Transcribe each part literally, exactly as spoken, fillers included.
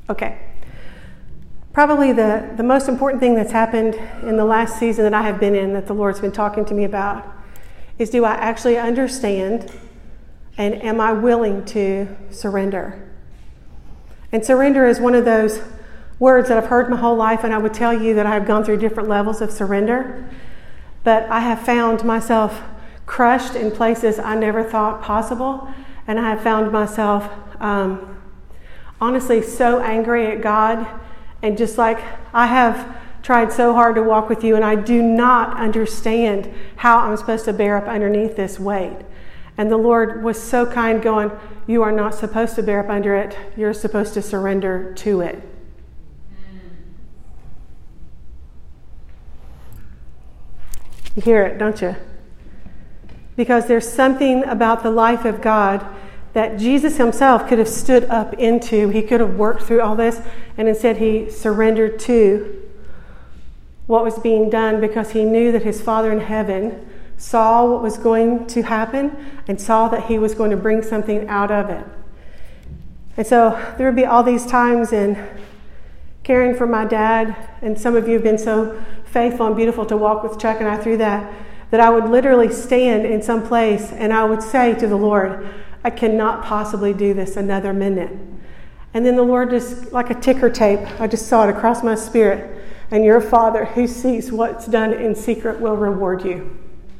Okay. Probably the, the most important thing that's happened in the last season that I have been in, that the Lord's been talking to me about, is do I actually understand and am I willing to surrender? And surrender is one of those words that I've heard my whole life, and I would tell you that I have gone through different levels of surrender. But I have found myself crushed in places I never thought possible, and I have found myself um, honestly so angry at God, and just like I have tried so hard to walk with you, and I do not understand how I'm supposed to bear up underneath this weight. And the Lord was so kind, going, you are not supposed to bear up under it. You're supposed to surrender to it. You hear it, don't you? Because there's something about the life of God that Jesus himself could have stood up into. He could have worked through all this, and instead he surrendered to what was being done because he knew that his Father in heaven saw what was going to happen and saw that he was going to bring something out of it. And so there would be all these times in caring for my dad, and some of you have been so faithful and beautiful to walk with Chuck and I through that, that I would literally stand in some place and I would say to the Lord, I cannot possibly do this another minute. And then the Lord, just like a ticker tape, I just saw it across my spirit, and your Father who sees what's done in secret will reward you.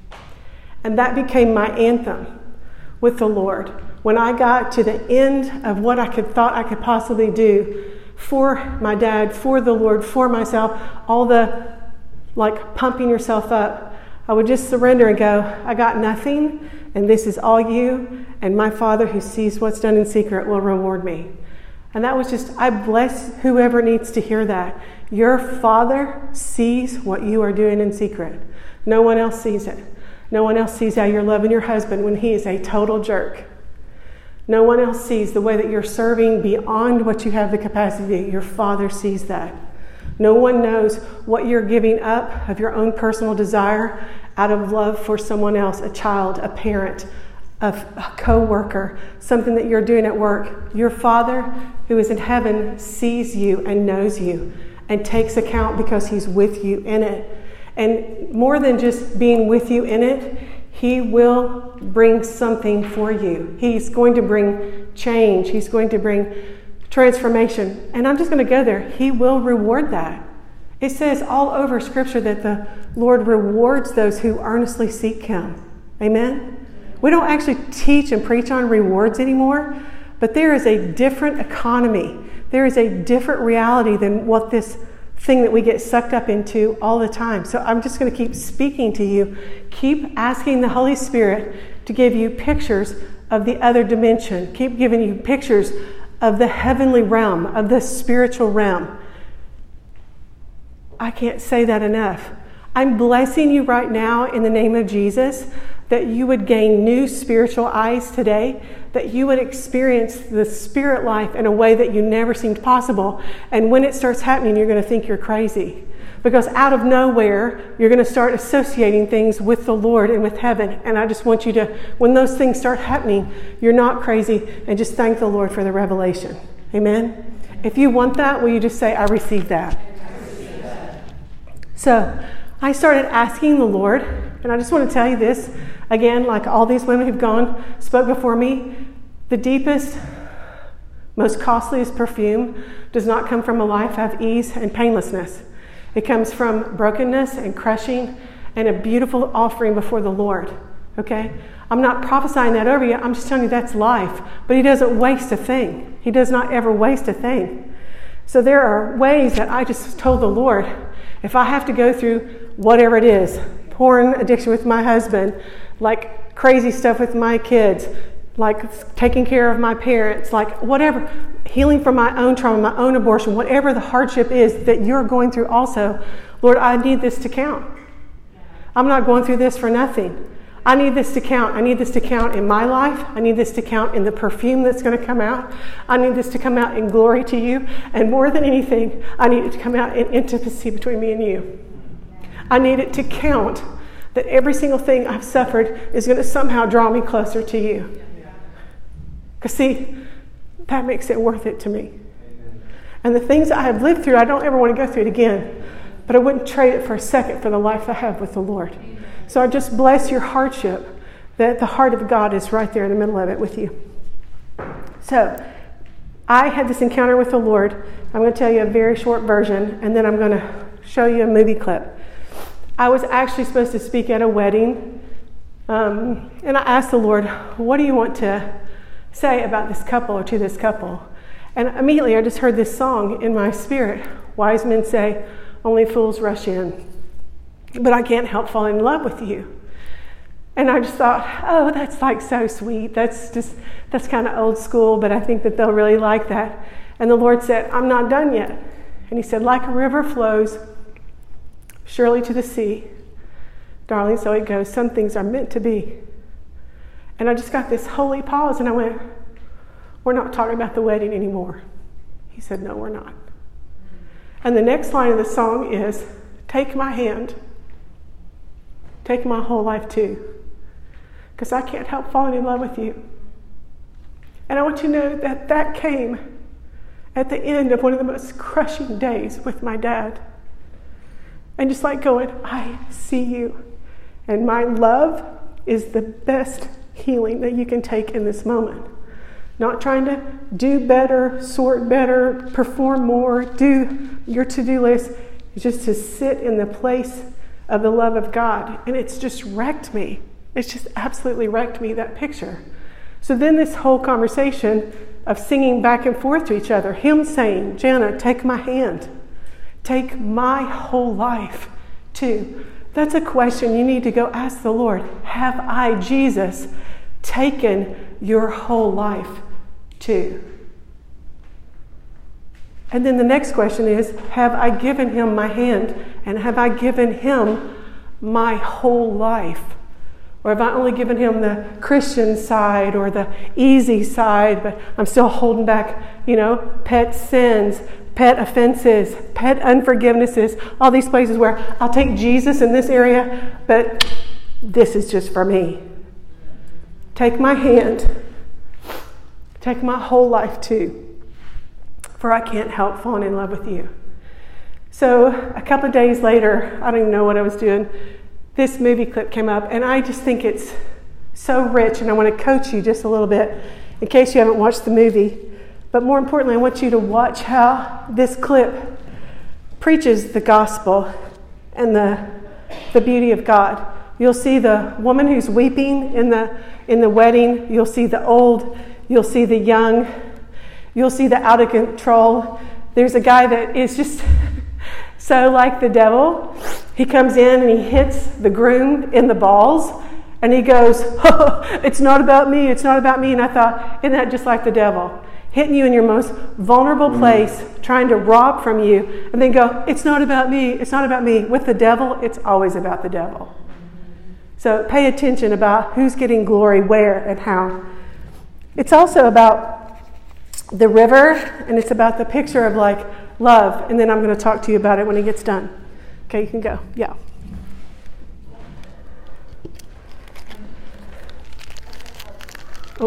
And that became my anthem with the Lord. When I got to the end of what I could thought I could possibly do for my dad, for the Lord, for myself, all the like pumping yourself up, I would just surrender and go, I got nothing, and this is all you, and my Father who sees what's done in secret will reward me. And that was just, I bless whoever needs to hear that. Your Father sees what you are doing in secret. No one else sees it. No one else sees how you're loving your husband when he is a total jerk. No one else sees the way that you're serving beyond what you have the capacity. Your Father sees that. No one knows what you're giving up of your own personal desire out of love for someone else, a child, a parent, a, a co-worker, something that you're doing at work. Your Father who is in heaven sees you and knows you and takes account because he's with you in it. And more than just being with you in it, he will bring something for you. He's going to bring change. He's going to bring transformation. And I'm just going to go there. He will reward that. It says all over Scripture that the Lord rewards those who earnestly seek him. Amen? We don't actually teach and preach on rewards anymore, but there is a different economy. There is a different reality than what this thing that we get sucked up into all the time. So I'm just going to keep speaking to you. Keep asking the Holy Spirit to give you pictures of the other dimension. Keep giving you pictures of the heavenly realm, of the spiritual realm. I can't say that enough. I'm blessing you right now in the name of Jesus that you would gain new spiritual eyes today, that you would experience the spirit life in a way that you never seemed possible. And when it starts happening, you're going to think you're crazy. Because out of nowhere, you're going to start associating things with the Lord and with heaven. And I just want you to, when those things start happening, you're not crazy, and just thank the Lord for the revelation. Amen? If you want that, will you just say, I receive that? I receive that. So I started asking the Lord, and I just want to tell you this, again, like all these women who've gone, spoke before me, the deepest, most costliest perfume does not come from a life of ease and painlessness. It comes from brokenness and crushing and a beautiful offering before the Lord. Okay? I'm not prophesying that over you. I'm just telling you that's life. But he doesn't waste a thing. He does not ever waste a thing. So there are ways that I just told the Lord, if I have to go through whatever it is, porn addiction with my husband, like crazy stuff with my kids, like taking care of my parents, like whatever, healing from my own trauma, my own abortion, whatever the hardship is that you're going through also, Lord, I need this to count. I'm not going through this for nothing. I need this to count. I need this to count in my life. I need this to count in the perfume that's going to come out. I need this to come out in glory to you. And more than anything, I need it to come out in intimacy between me and you. I need it to count that every single thing I've suffered is going to somehow draw me closer to you. Because see, that makes it worth it to me. And the things I have lived through, I don't ever want to go through it again. But I wouldn't trade it for a second for the life I have with the Lord. So I just bless your hardship, that the heart of God is right there in the middle of it with you. So I had this encounter with the Lord. I'm going to tell you a very short version, and then I'm going to show you a movie clip. I was actually supposed to speak at a wedding, um, and I asked the Lord, what do you want to say about this couple or to this couple? And immediately I just heard this song in my spirit. Wise men say, only fools rush in, but I can't help falling in love with you. And I just thought, oh, that's like so sweet. That's just, that's kind of old school, but I think that they'll really like that. And the Lord said, I'm not done yet. And he said, like a river flows surely to the sea, darling, so it goes. Some things are meant to be. And I just got this holy pause, and I went, we're not talking about the wedding anymore. He said, no, we're not. And the next line of the song is, take my hand, take my whole life too, because I can't help falling in love with you. And I want you to know that that came at the end of one of the most crushing days with my dad. And just like going, I see you. And my love is the best healing that you can take in this moment. Not trying to do better, sort better, perform more, do your to-do list. It's just to sit in the place of the love of God. And it's just wrecked me. It's just absolutely wrecked me, that picture. So then this whole conversation of singing back and forth to each other, him saying, Jana, take my hand. Take my whole life too. That's a question you need to go ask the Lord. Have I, Jesus, taken your whole life too? And then the next question is, have I given him my hand, and have I given him my whole life? Or have I only given him the Christian side or the easy side, but I'm still holding back, you know, pet sins, pet offenses, pet unforgivenesses, all these places where I'll take Jesus in this area, but this is just for me. Take my hand. Take my whole life too, for I can't help falling in love with you. So a couple of days later, I don't even know what I was doing, this movie clip came up, and I just think it's so rich, and I want to coach you just a little bit in case you haven't watched the movie. But more importantly, I want you to watch how this clip preaches the gospel and the, the beauty of God. You'll see the woman who's weeping in the in the wedding. You'll see the old. You'll see the young. You'll see the out of control. There's a guy that is just so like the devil. He comes in and he hits the groom in the balls. And he goes, oh, it's not about me. It's not about me. And I thought, isn't that just like the devil? Hitting you in your most vulnerable place, trying to rob from you, and then go, it's not about me. It's not about me. With the devil, it's always about the devil. So pay attention about who's getting glory, where, and how. It's also about the river, and it's about the picture of like love. And then I'm going to talk to you about it when it gets done. Okay, you can go. Yeah. Oh.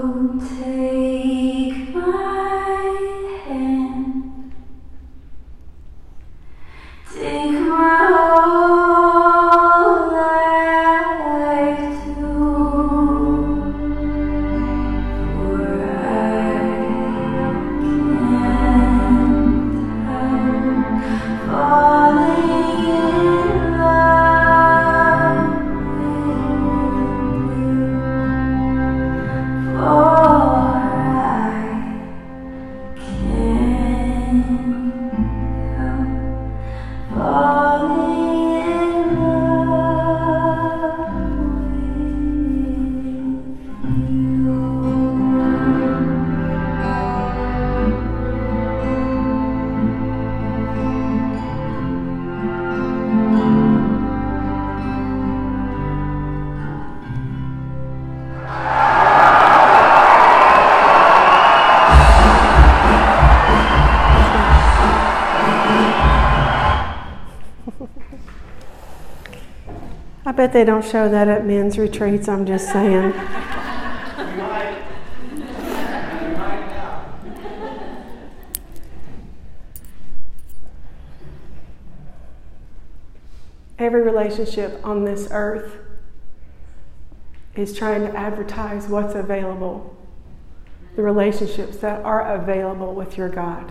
I bet they don't show that at men's retreats, I'm just saying. Every relationship on this earth is trying to advertise what's available, the relationships that are available with your God.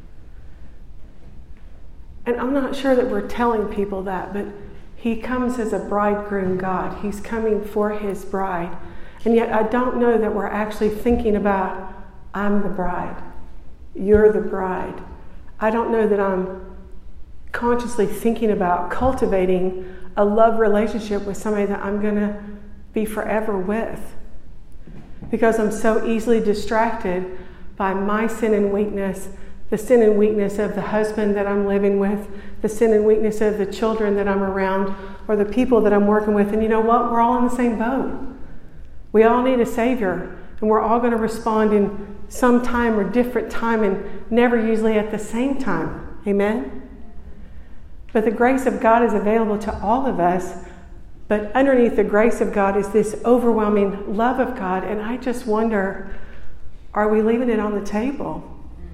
And I'm not sure that we're telling people that, but He comes as a bridegroom God. He's coming for His bride. And yet I don't know that we're actually thinking about, I'm the bride, you're the bride. I don't know that I'm consciously thinking about cultivating a love relationship with somebody that I'm going to be forever with, because I'm so easily distracted by my sin and weakness, the sin and weakness of the husband that I'm living with, the sin and weakness of the children that I'm around, or the people that I'm working with. And you know what? We're all in the same boat. We all need a Savior, and we're all going to respond in some time or different time, and never usually at the same time. Amen? But the grace of God is available to all of us. But underneath the grace of God is this overwhelming love of God. And I just wonder, are we leaving it on the table?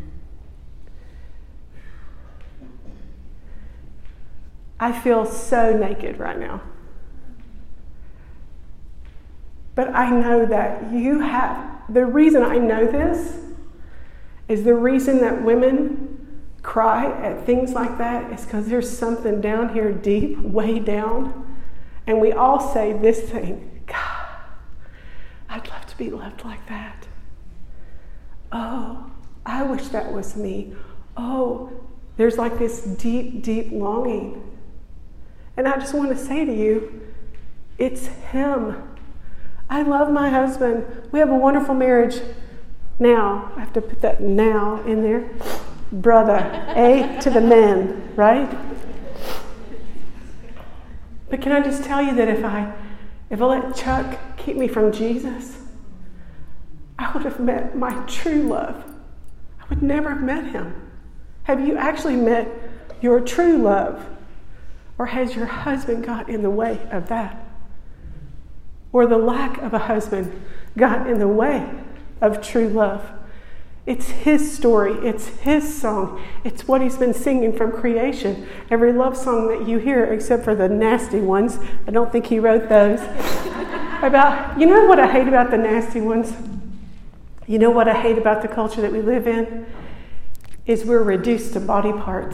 I feel so naked right now. But I know that you have, the reason I know this is the reason that women cry at things like that is because there's something down here deep, way down. And we all say this thing, God, I'd love to be loved like that. Oh, I wish that was me. Oh, there's like this deep, deep longing. And I just want to say to you, it's Him. I love my husband. We have a wonderful marriage now. I have to put that now in there. Brother, A to the men, right? But can I just tell you that if I if I let Chuck keep me from Jesus, I would have met my true love. I would never have met him. Have you actually met your true love? Or has your husband got in the way of that? Or the lack of a husband got in the way of true love? It's His story. It's His song. It's what He's been singing from creation. Every love song that you hear, except for the nasty ones, I don't think He wrote those. About, you know what I hate about the nasty ones? You know what I hate about the culture that we live in? Is we're reduced to body parts.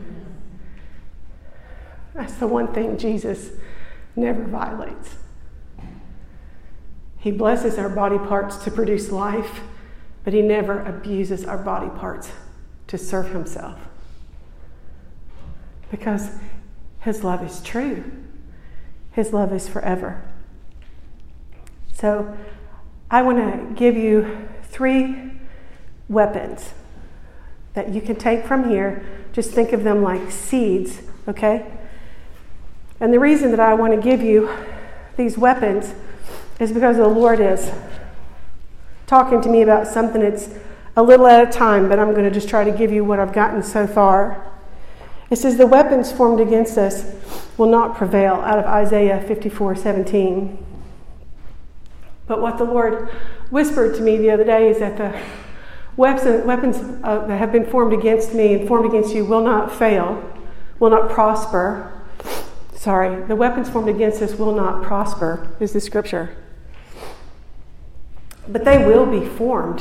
That's the one thing Jesus never violates. He blesses our body parts to produce life, but He never abuses our body parts to serve Himself. Because His love is true. His love is forever. So I want to give you three weapons that you can take from here. Just think of them like seeds, okay? And the reason that I want to give you these weapons is because the Lord is talking to me about something. It's a little at a time, but I'm going to just try to give you what I've gotten so far. It says, the weapons formed against us will not prevail, out of Isaiah fifty-four seventeen. But what the Lord whispered to me the other day is that the weapons, weapons uh, that have been formed against me and formed against you will not fail, will not prosper. Sorry, the weapons formed against us will not prosper, is the scripture. But they will be formed.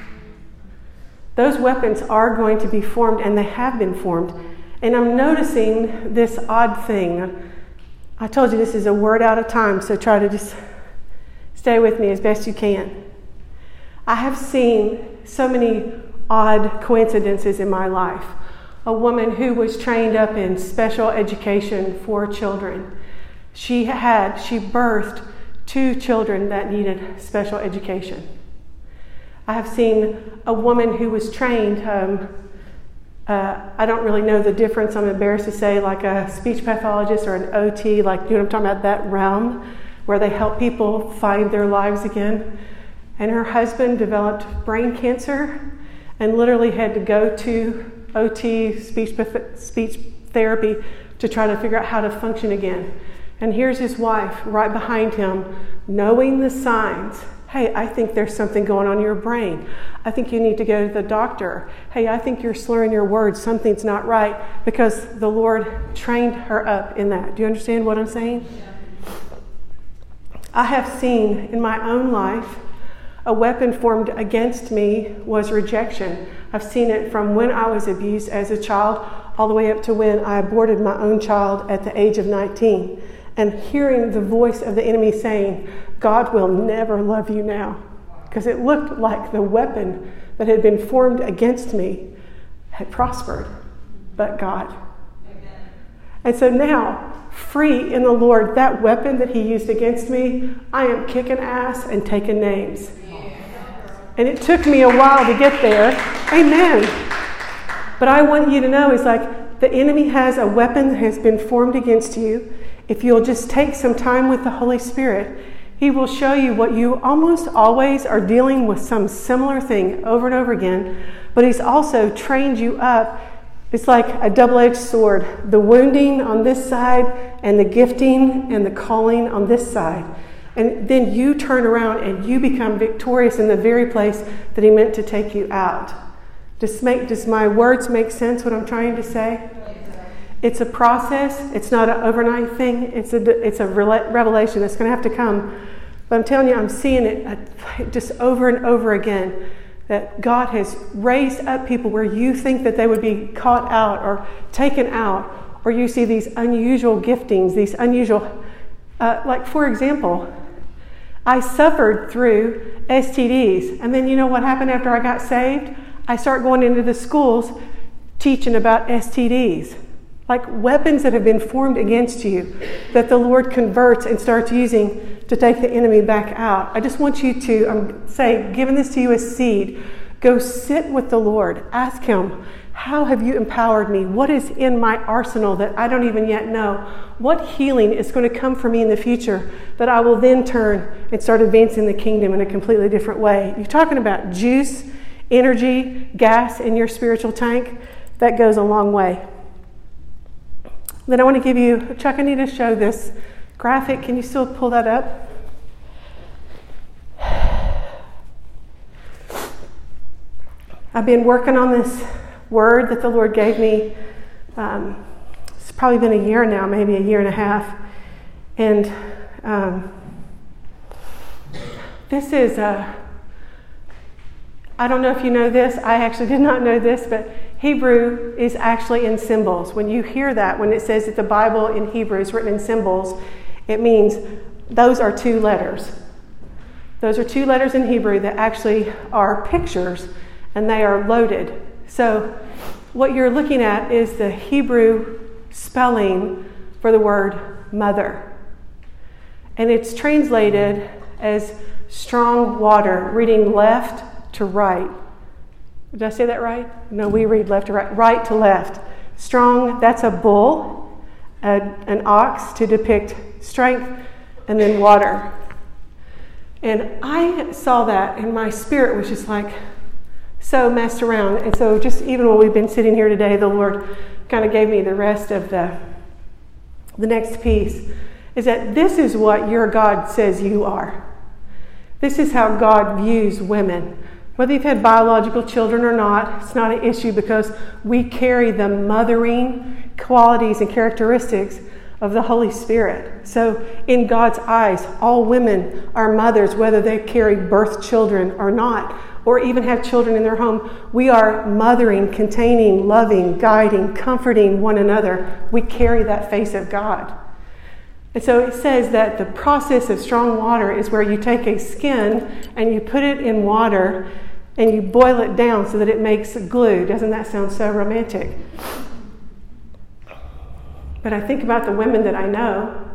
Those weapons are going to be formed, and they have been formed. And I'm noticing this odd thing. I told you this is a word out of time, so try to just stay with me as best you can. I have seen so many odd coincidences in my life. A woman who was trained up in special education for children. She had, she birthed two children that needed special education. I have seen a woman who was trained, um, uh, I don't really know the difference, I'm embarrassed to say, like a speech pathologist or an O T, like, you know what I'm talking about, that realm where they help people find their lives again. And her husband developed brain cancer and literally had to go to O T, speech, speech therapy, to try to figure out how to function again. And here's his wife right behind him, knowing the signs. Hey, I think there's something going on in your brain. I think you need to go to the doctor. Hey, I think you're slurring your words. Something's not right, because the Lord trained her up in that. Do you understand what I'm saying? Yeah. I have seen in my own life a weapon formed against me was rejection. I've seen it from when I was abused as a child all the way up to when I aborted my own child at the age of nineteen. And hearing the voice of the enemy saying, God will never love you now. Because it looked like the weapon that had been formed against me had prospered, but God. Amen. And so now, free in the Lord, that weapon that he used against me, I am kicking ass and taking names. And it took me a while to get there. Amen. But I want you to know, it's like the enemy has a weapon that has been formed against you. If you'll just take some time with the Holy Spirit, he will show you what you almost always are dealing with, some similar thing over and over again. But he's also trained you up. It's like a double-edged sword. The wounding on this side and the gifting and the calling on this side. And then you turn around and you become victorious in the very place that he meant to take you out. Does, make, does my words make sense, what I'm trying to say? It's a process. It's not an overnight thing. It's a, it's a revelation that's going to have to come. But I'm telling you, I'm seeing it just over and over again, that God has raised up people where you think that they would be caught out or taken out, or you see these unusual giftings, these unusual, uh, like for example, I suffered through S T Ds. And then you know what happened after I got saved? I start going into the schools teaching about S T Ds. Like weapons that have been formed against you that the Lord converts and starts using to take the enemy back out. I just want you to um, say, giving this to you as seed, go sit with the Lord. Ask him, how have you empowered me? What is in my arsenal that I don't even yet know? What healing is going to come for me in the future that I will then turn and start advancing the kingdom in a completely different way? You're talking about juice, energy, gas in your spiritual tank. That goes a long way. Then I want to give you, Chuck, I need to show this graphic. Can you still pull that up? I've been working on this word that the Lord gave me. Um, it's probably been a year now, maybe a year and a half. And um, this is a, I don't know if you know this. I actually did not know this, but Hebrew is actually in symbols. When you hear that, when it says that the Bible in Hebrew is written in symbols, it means those are two letters. Those are two letters in Hebrew that actually are pictures, and they are loaded. So what you're looking at is the Hebrew spelling for the word mother. And it's translated as strong water, reading left to right. Did I say that right? No, we read left to right, right to left. Strong, that's a bull, a, an ox to depict strength, and then water. And I saw that, and my spirit was just like so messed around. And so just even when we've been sitting here today, the Lord kind of gave me the rest of the, the next piece, is that this is what your God says you are. This is how God views women. Whether you've had biological children or not, it's not an issue because we carry the mothering qualities and characteristics of the Holy Spirit. So in God's eyes, all women are mothers, whether they carry birth children or not, or even have children in their home. We are mothering, containing, loving, guiding, comforting one another. We carry that face of God. And so it says that the process of strong water is where you take a skin and you put it in water and you boil it down so that it makes glue. Doesn't that sound so romantic? But I think about the women that I know,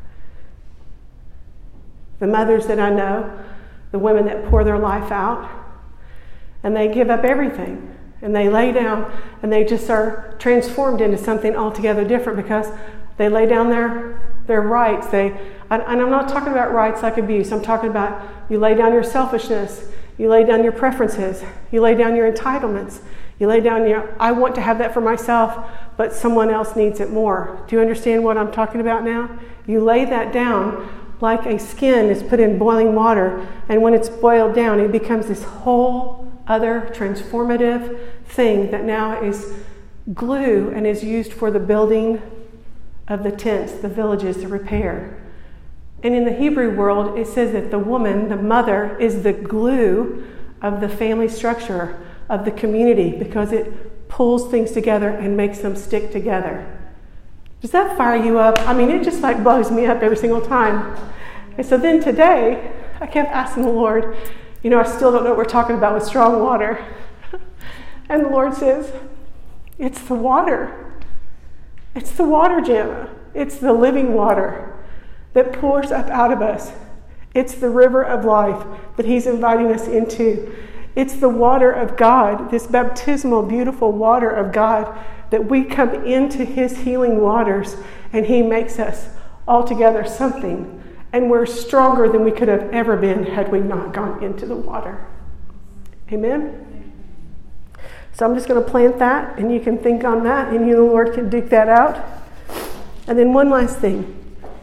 the mothers that I know, the women that pour their life out, and they give up everything. And they lay down and they just are transformed into something altogether different because they lay down their their rights. They, and I'm not talking about rights like abuse. I'm talking about you lay down your selfishness. You lay down your preferences. You lay down your entitlements. You lay down your, I want to have that for myself, but someone else needs it more. Do you understand what I'm talking about now? You lay that down like a skin is put in boiling water, and when it's boiled down, it becomes this whole other transformative thing that now is glue and is used for the building of the tents, the villages, the repair. And in the Hebrew world, it says that the woman, the mother, is the glue of the family structure, of the community, because it pulls things together and makes them stick together. Does that fire you up? I mean, it just like blows me up every single time. And so then today, I kept asking the Lord, you know, I still don't know what we're talking about with strong water. And the Lord says, it's the water. It's the water, Jana. It's the living water that pours up out of us. It's the river of life that He's inviting us into. It's the water of God, this baptismal, beautiful water of God, that we come into His healing waters and He makes us altogether something. And we're stronger than we could have ever been had we not gone into the water. Amen? So I'm just going to plant that, and you can think on that, and you, the Lord, can dig that out. And then one last thing.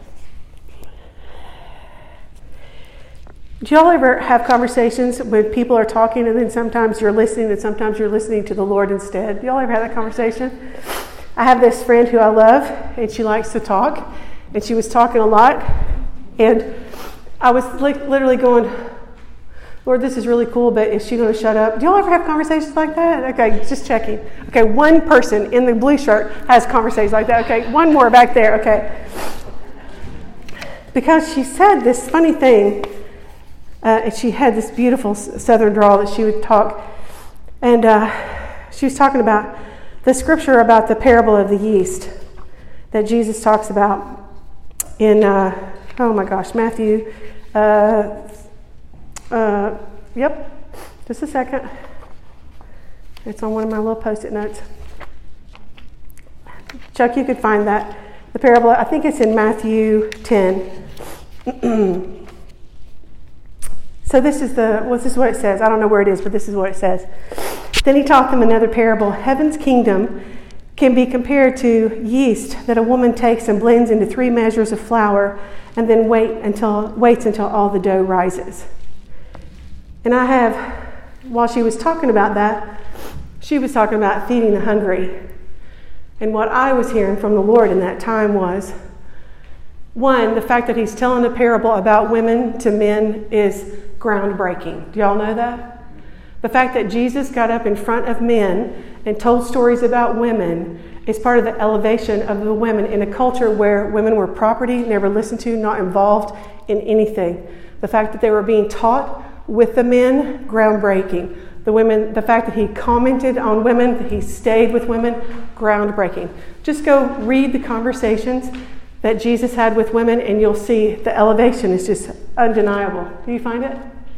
Do y'all ever have conversations when people are talking and then sometimes you're listening and sometimes you're listening to the Lord instead? Do y'all ever have that conversation? I have this friend who I love, and she likes to talk, and she was talking a lot, and I was li- literally going, Lord, this is really cool, but is she going to shut up? Do y'all ever have conversations like that? Okay, just checking. Okay, one person in the blue shirt has conversations like that. Okay, one more back there. Okay. Because she said this funny thing, uh, and she had this beautiful southern drawl that she would talk, and uh, she was talking about the scripture about the parable of the yeast that Jesus talks about in, uh, oh my gosh, Matthew uh Uh, yep, just a second. It's on one of my little Post-it notes. Chuck, you could find that. The parable, I think it's in Matthew ten. So this is the, well, this is what it says. I don't know where it is, but this is what it says. Then he taught them another parable. Heaven's kingdom can be compared to yeast that a woman takes and blends into three measures of flour and then wait until waits until all the dough rises. And I have, while she was talking about that, she was talking about feeding the hungry. And what I was hearing from the Lord in that time was, one, the fact that He's telling a parable about women to men is groundbreaking. Do y'all know that? The fact that Jesus got up in front of men and told stories about women is part of the elevation of the women in a culture where women were property, never listened to, not involved in anything. The fact that they were being taught with the men, groundbreaking. The women, the fact that He commented on women, that He stayed with women, groundbreaking. Just go read the conversations that Jesus had with women, and you'll see the elevation is just undeniable. Do you find it?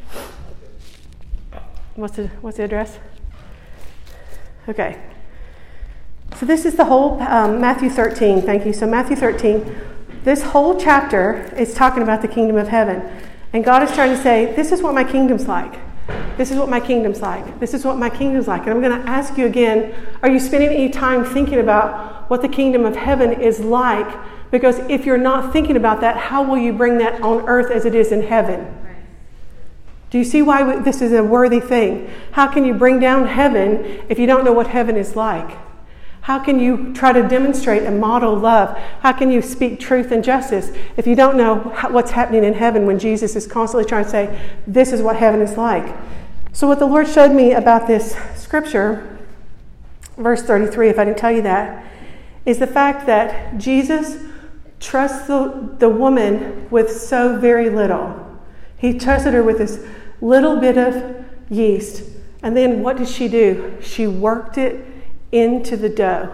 What's the what's the address? Okay. So this is the whole um, Matthew thirteen. Thank you. So Matthew thirteen, this whole chapter is talking about the kingdom of heaven. And God is trying to say, this is what my kingdom's like. This is what my kingdom's like. This is what my kingdom's like. And I'm going to ask you again, are you spending any time thinking about what the kingdom of heaven is like? Because if you're not thinking about that, how will you bring that on earth as it is in heaven? Do you see why this is a worthy thing? How can you bring down heaven if you don't know what heaven is like? How can you try to demonstrate and model love? How can you speak truth and justice if you don't know what's happening in heaven when Jesus is constantly trying to say, this is what heaven is like? So what the Lord showed me about this scripture, verse thirty-three, if I didn't tell you that, is the fact that Jesus trusts the, the woman with so very little. He trusted her with this little bit of yeast. And then what did she do? She worked it into the dough.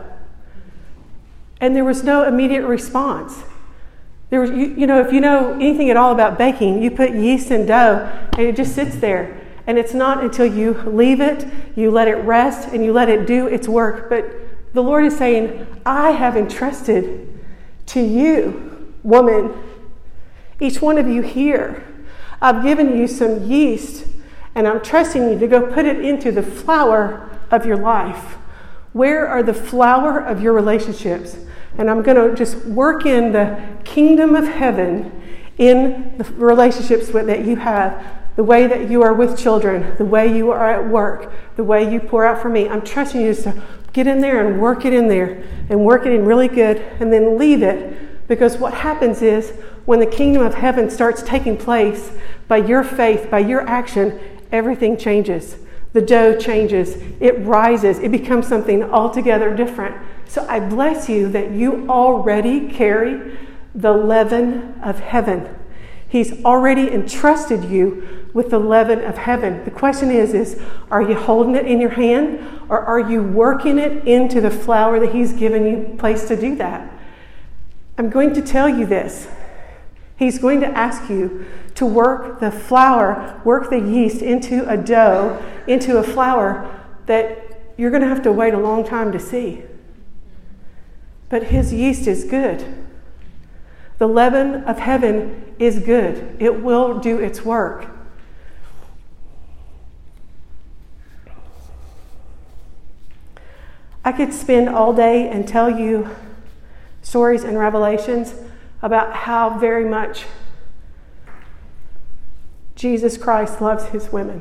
And there was no immediate response. There was, you, you know, if you know anything at all about baking, you put yeast in dough and it just sits there. And it's not until you leave it, you let it rest, and you let it do its work. But the Lord is saying, I have entrusted to you, woman, each one of you here, I've given you some yeast, and I'm trusting you to go put it into the flour of your life. Where are the flour of your relationships? And I'm going to just work in the kingdom of heaven in the relationships that you have, the way that you are with children, the way you are at work, the way you pour out for me. I'm trusting you to get in there and work it in there and work it in really good and then leave it. Because what happens is when the kingdom of heaven starts taking place by your faith, by your action, everything changes. The dough changes. It rises. It becomes something altogether different. So I bless you that you already carry the leaven of heaven. He's already entrusted you with the leaven of heaven. The question is, is are you holding it in your hand, or are you working it into the flour that he's given you place to do that? I'm going to tell you this. He's going to ask you to work the flour, work the yeast into a dough, into a flour that you're going to have to wait a long time to see. But his yeast is good. The leaven of heaven is good. It will do its work. I could spend all day and tell you stories and revelations about how very much Jesus Christ loves his women.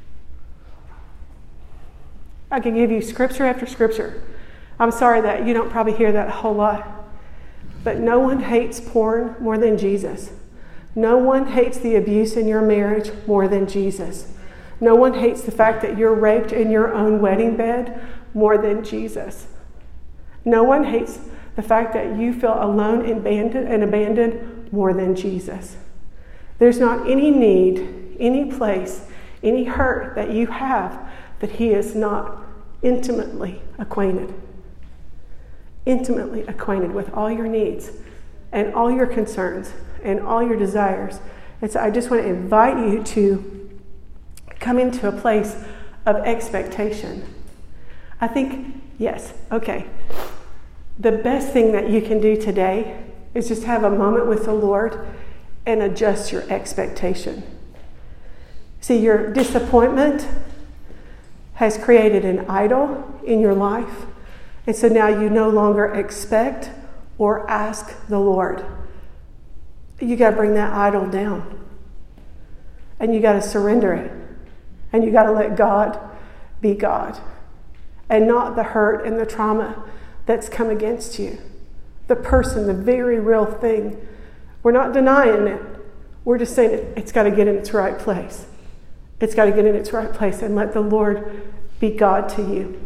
I can give you scripture after scripture. I'm sorry that you don't probably hear that a whole lot. But no one hates porn more than Jesus. No one hates the abuse in your marriage more than Jesus. No one hates the fact that you're raped in your own wedding bed more than Jesus. No one hates the fact that you feel alone and abandoned, and abandoned more than Jesus. There's not any need, any place, any hurt that you have that he is not intimately acquainted. Intimately acquainted with all your needs and all your concerns and all your desires. And so I just want to invite you to come into a place of expectation. I think, yes, okay. The best thing that you can do today is just have a moment with the Lord and adjust your expectation. See, your disappointment has created an idol in your life. And so now you no longer expect or ask the Lord. You got to bring that idol down. And you got to surrender it. And you got to let God be God. And not the hurt and the trauma that's come against you. The person, the very real thing. We're not denying it. We're just saying it's got to get in its right place. It's got to get in its right place and let the Lord be God to you.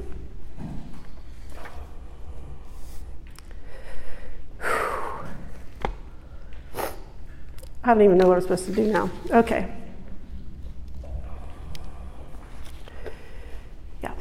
I don't even know what I'm supposed to do now. Okay. Yeah.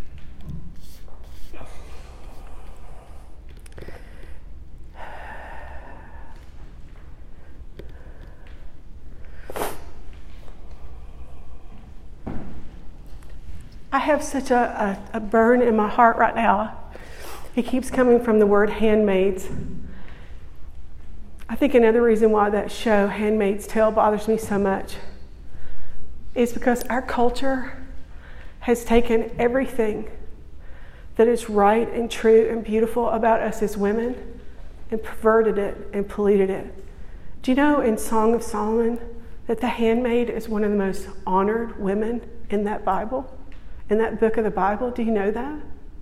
I have such a, a, a burn in my heart right now. It keeps coming from the word handmaids. I think another reason why that show, Handmaid's Tale, bothers me so much is because our culture has taken everything that is right and true and beautiful about us as women and perverted it and polluted it. Do you know in Song of Solomon, that the handmaid is one of the most honored women in that Bible, in that book of the Bible? Do you know that?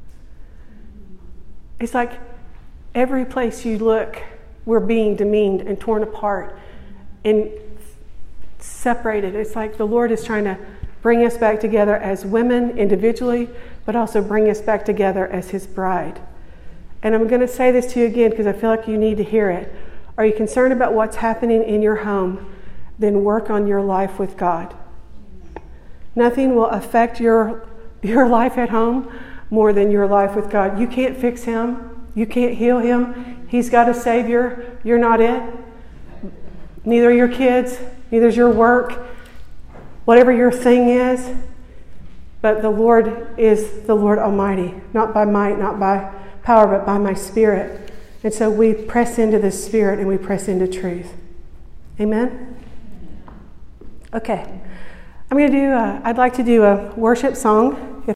It's like every place you look, we're being demeaned and torn apart and separated. It's like the Lord is trying to bring us back together as women individually, but also bring us back together as his bride. And I'm going to say this to you again because I feel like you need to hear it. Are you concerned about what's happening in your home? Then work on your life with God. Nothing will affect your, your life at home more than your life with God. You can't fix him. You can't heal him. He's got a Savior. You're not it. Neither are your kids. Neither's your work. Whatever your thing is. But the Lord is the Lord Almighty. Not by might, not by power, but by my Spirit. And so we press into the Spirit and we press into truth. Amen? Okay. I'm going to do, a, I'd like to do a worship song.